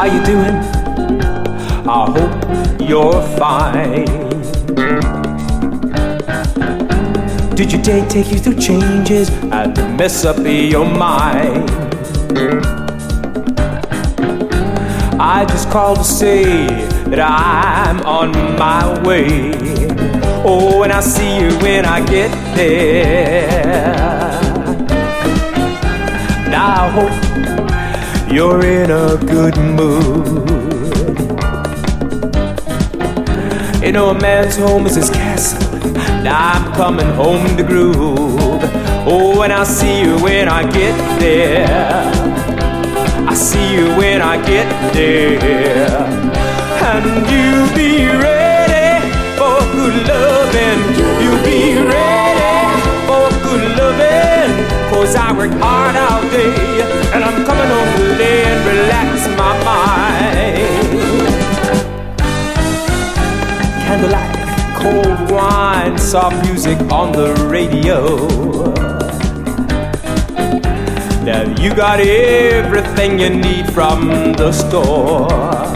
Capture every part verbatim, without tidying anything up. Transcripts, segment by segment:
How you doing? I hope you're fine. Did your day take you through changes and mess up your mind? I just called to say that I'm on my way. Oh, and I'll see you when I get there. Now I hope you're in a good mood. You know, a man's home is his castle. Now I'm coming home to groove. Oh, and I'll see you when I get there. I'll see you when I get there. And you'll be ready for good loving. You'll be ready for good loving. Cause I work hard all day, and I'm coming home to lay and relax my mind. Candlelight, cold wine, soft music on the radio. Now you got everything you need from the store.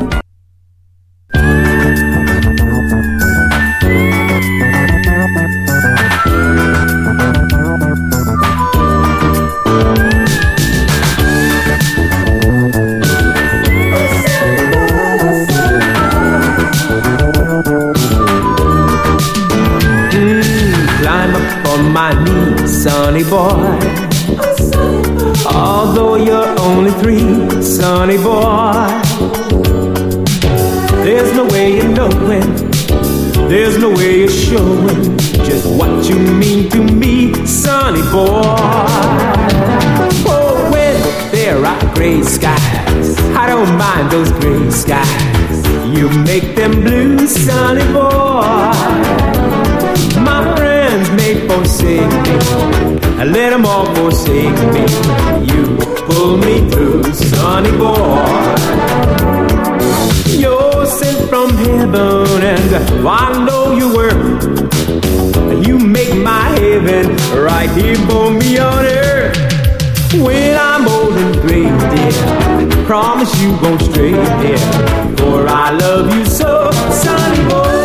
My knees, sonny boy. Although you're only three, sonny boy. There's no way you're knowing, there's no way you're showing just what you mean to me, sonny boy. Oh, when there are gray skies, I don't mind those gray skies. You make them blue, sonny boy. My friends may forsake me, I let them all forsake me. You pull me through, sonny boy. You're sent from heaven, and I know you were. You make my heaven right here for me on earth. When I'm old and gray, dear, I promise you won't stray, dear, for I love you so, sonny boy.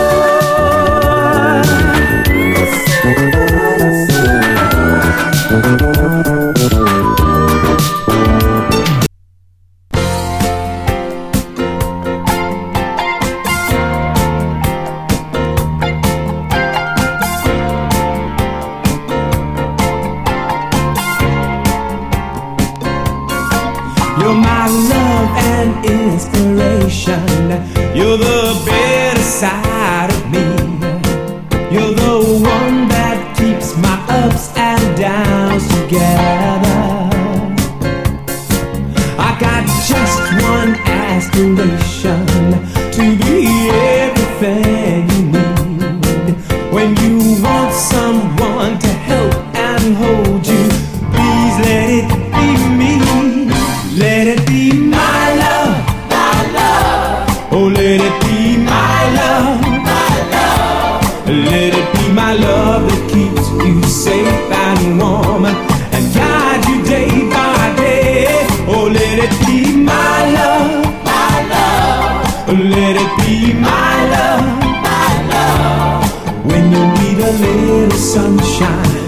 You're my love and inspiration. You're the better side of me. You're the one that keeps my ups and downs together. I got just one aspiration, to be everything you need. When you want someone to help and hold you, please let it be me. Let it be my love, my love. Oh, let it be my love, my love. Let it be my love that keeps you safe and warm and guide you day by day. Oh, let it be my love, my love. Let it be my love, my love. When you need a little sunshine